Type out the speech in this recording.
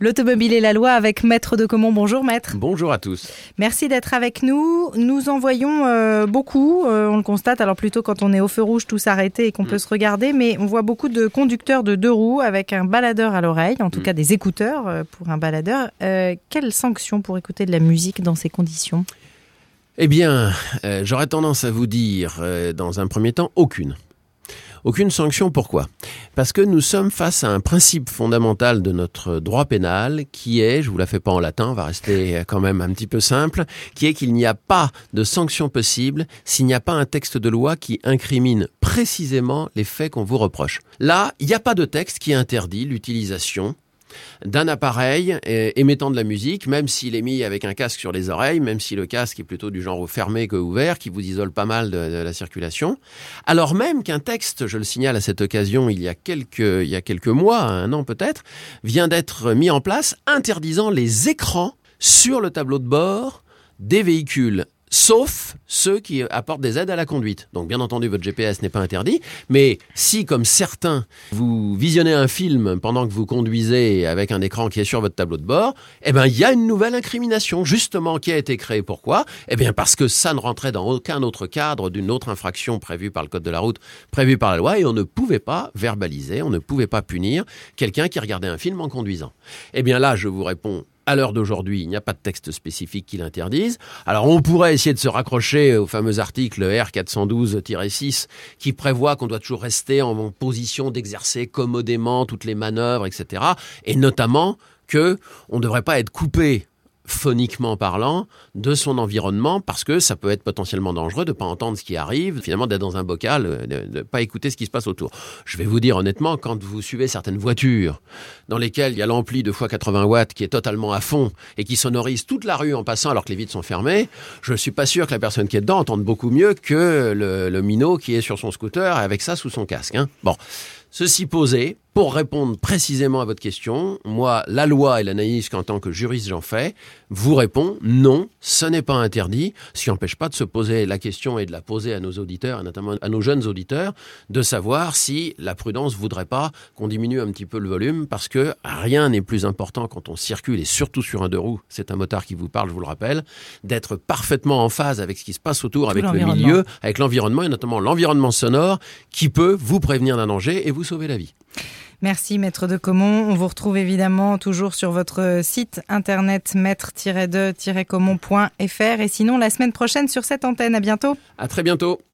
L'automobile et la loi avec Maître de Caumont. Bonjour Maître. Bonjour à tous. Merci d'être avec nous. Nous en voyons beaucoup, on le constate. Alors plutôt quand on est au feu rouge, tout s'arrêter et qu'on peut se regarder. Mais on voit beaucoup de conducteurs de deux roues avec un baladeur à l'oreille, en tout cas des écouteurs pour un baladeur. Quelle sanction pour écouter de la musique dans ces conditions ? Eh bien, j'aurais tendance à vous dire, dans un premier temps, aucune. Aucune sanction, pourquoi ? Parce que nous sommes face à un principe fondamental de notre droit pénal qui est, je vous la fais pas en latin, on va rester quand même un petit peu simple, qui est qu'il n'y a pas de sanction possible s'il n'y a pas un texte de loi qui incrimine précisément les faits qu'on vous reproche. Là, il n'y a pas de texte qui interdit l'utilisation d'un appareil émettant de la musique, même s'il est mis avec un casque sur les oreilles, même si le casque est plutôt du genre fermé que ouvert, qui vous isole pas mal de la circulation. Alors même qu'un texte, je le signale à cette occasion, il y a quelques mois, un an peut-être, vient d'être mis en place interdisant les écrans sur le tableau de bord des véhicules, sauf ceux qui apportent des aides à la conduite. Donc bien entendu, votre GPS n'est pas interdit, mais si, comme certains, vous visionnez un film pendant que vous conduisez avec un écran qui est sur votre tableau de bord, eh ben il y a une nouvelle incrimination, justement, qui a été créée. Pourquoi ? Eh bien parce que ça ne rentrait dans aucun autre cadre d'une autre infraction prévue par le code de la route, prévue par la loi, et on ne pouvait pas verbaliser, on ne pouvait pas punir quelqu'un qui regardait un film en conduisant. Eh bien là, je vous réponds, à l'heure d'aujourd'hui, il n'y a pas de texte spécifique qui l'interdise. Alors, on pourrait essayer de se raccrocher au fameux article R412-6 qui prévoit qu'on doit toujours rester en position d'exercer commodément toutes les manœuvres, etc. Et notamment qu'on ne devrait pas être coupé, phoniquement parlant, de son environnement, parce que ça peut être potentiellement dangereux de ne pas entendre ce qui arrive, finalement d'être dans un bocal, de ne pas écouter ce qui se passe autour. Je vais vous dire honnêtement, quand vous suivez certaines voitures dans lesquelles il y a l'ampli de x80 watts qui est totalement à fond et qui sonorise toute la rue en passant alors que les vitres sont fermées, je ne suis pas sûr que la personne qui est dedans entende beaucoup mieux que le minot qui est sur son scooter avec ça sous son casque. Bon. Ceci posé, pour répondre précisément à votre question, moi, la loi et l'analyse qu'en tant que juriste j'en fais, vous répond non, ce n'est pas interdit, ce qui n'empêche pas de se poser la question et de la poser à nos auditeurs, et notamment à nos jeunes auditeurs, de savoir si la prudence voudrait pas qu'on diminue un petit peu le volume, parce que rien n'est plus important quand on circule, et surtout sur un deux roues, c'est un motard qui vous parle, je vous le rappelle, d'être parfaitement en phase avec ce qui se passe autour, avec le milieu, avec l'environnement, et notamment l'environnement sonore, qui peut vous prévenir d'un danger et vous sauver la vie. Merci Maître de Caumont. On vous retrouve évidemment toujours sur votre site internet maître-de-caumont.fr et sinon la semaine prochaine sur cette antenne. À bientôt. À très bientôt.